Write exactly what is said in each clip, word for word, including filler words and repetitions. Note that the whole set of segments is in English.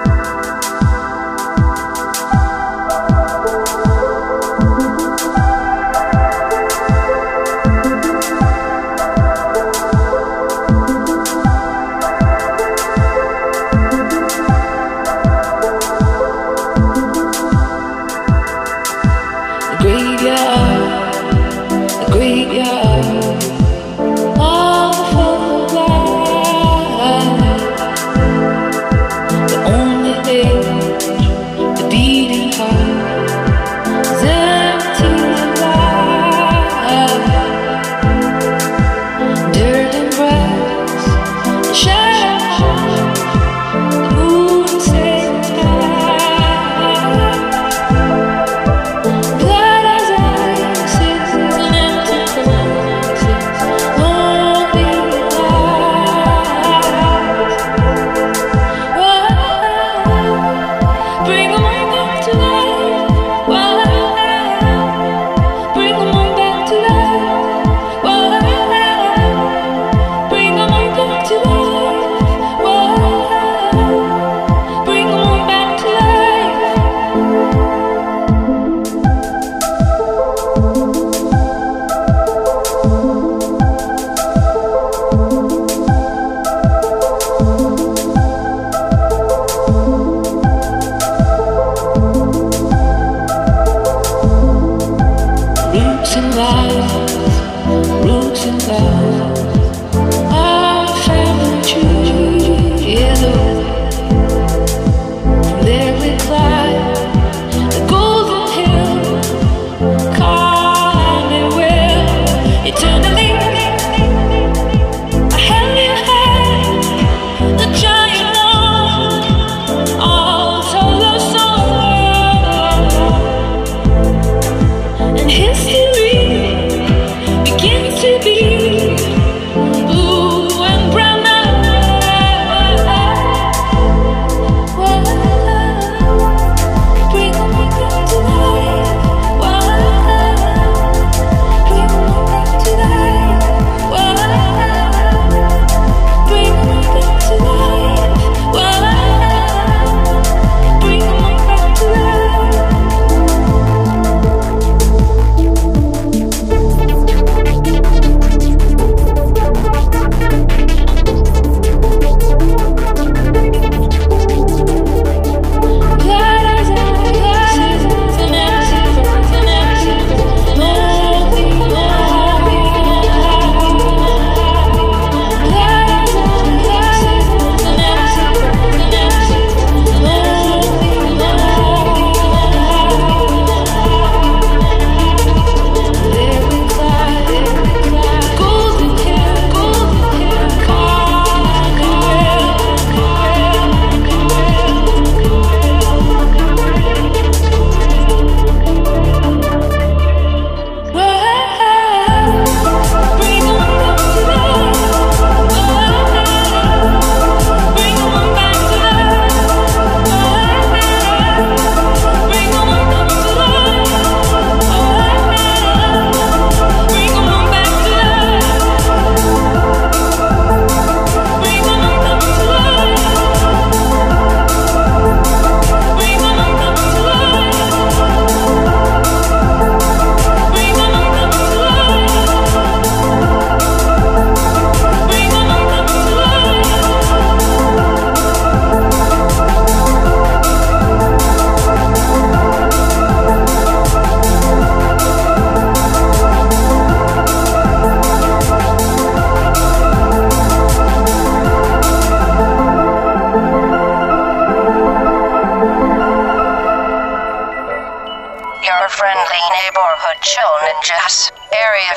neighborhood chill ninjas. Area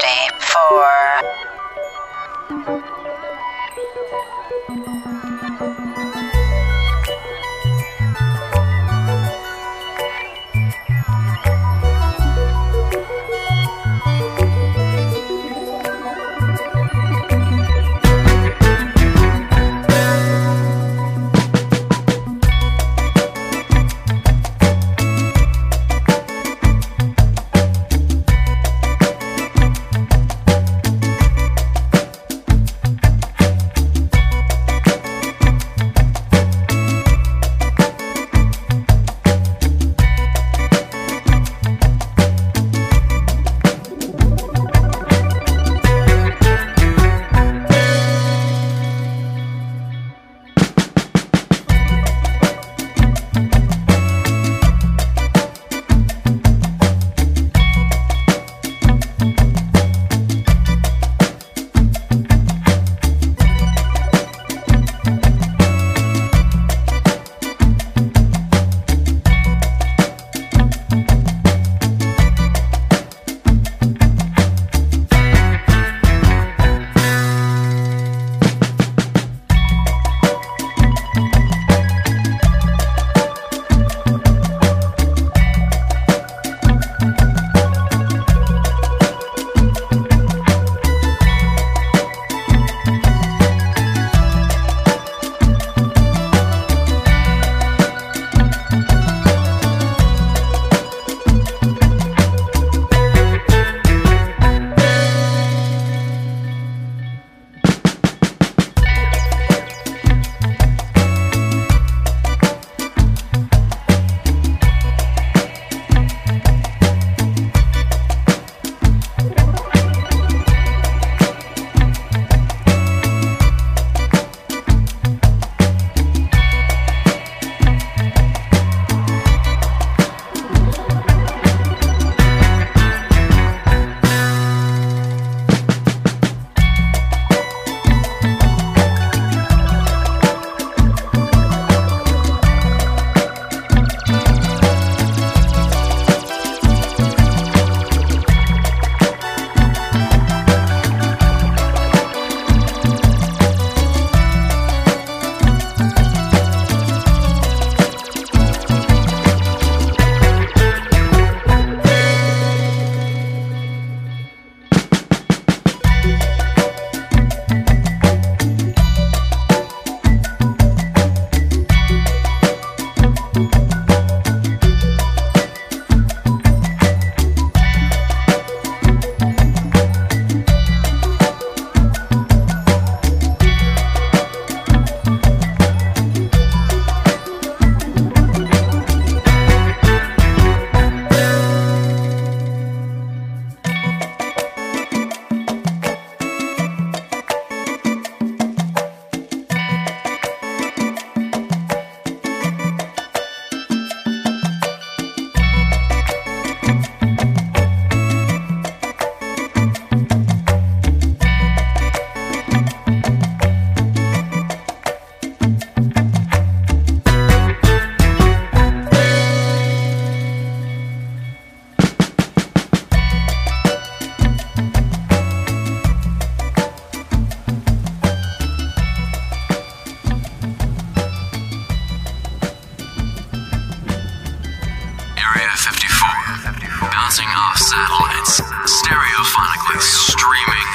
fifty-four.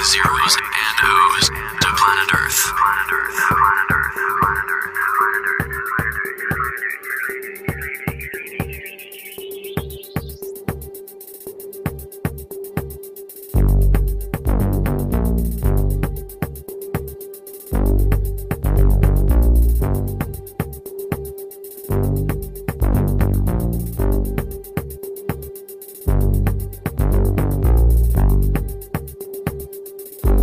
zeros and O's to planet Earth. Planet Earth. Planet Earth. Planet Earth. Thank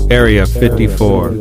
Area fifty-four.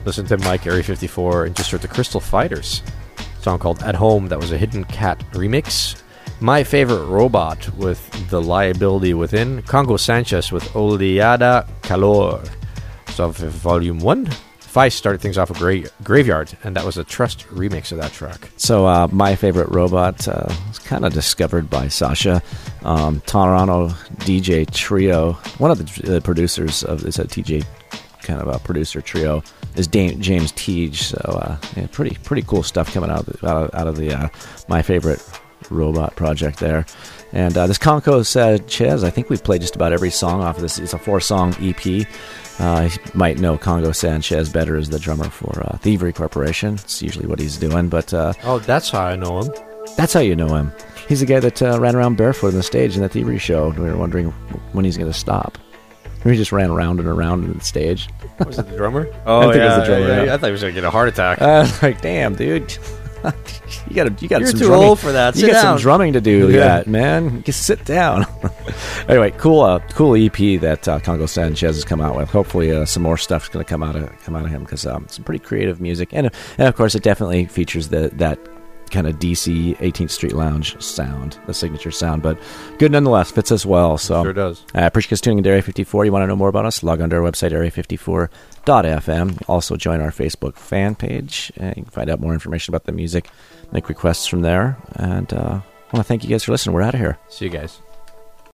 Listen to Mike, Area fifty-four, and just heard the Crystal Fighters. A song called At Home, that was a Hidden Cat remix. My Favorite Robot with The Liability Within. Congo Sanchez with Oleada Calor. So Volume one. Feist started things off a gra- Graveyard, and that was a Trust remix of that track. So uh, My Favorite Robot uh, was kind of discovered by Sasha. Um, Toronto D J trio. One of the uh, producers of this, a T J kind of a producer trio, is Dame, James Teague. So uh, yeah, pretty pretty cool stuff coming out of, out of, out of the uh, My Favorite Robot project there. And uh, this Congo Sanchez, I think we've played just about every song off of this. It's a four-song E P. Uh, you might know Congo Sanchez better as the drummer for uh, Thievery Corporation. It's usually what he's doing, but uh, oh, that's how I know him. That's how you know him. He's the guy that uh, ran around barefoot on the stage in the Thievery show. We were wondering when he's going to stop. Or he just ran around and around on the stage. Was it the drummer? Oh, I think yeah, it was the drummer. yeah, Yeah. I thought he was going to get a heart attack. Uh, like, damn, dude. you got you got You're some too drumming. old for that. You Sit got down. some drumming to do, Yeah. yet, man. Just sit down. Anyway, cool, uh, cool E P that uh, Congo Sanchez has come out with. Hopefully, uh, some more stuff's going to come out of come out of him because um, some pretty creative music, and and of course, it definitely features the that kind of D C eighteenth Street Lounge sound, the signature sound, but good nonetheless. Fits us well. So Sure does. I uh, appreciate you tuning into Area fifty-four. You want to know more about us? Log on to our website, area fifty-four dot f m. Also, join our Facebook fan page. Uh, you can find out more information about the music, make requests from there. And uh, I want to thank you guys for listening. We're out of here. See you guys.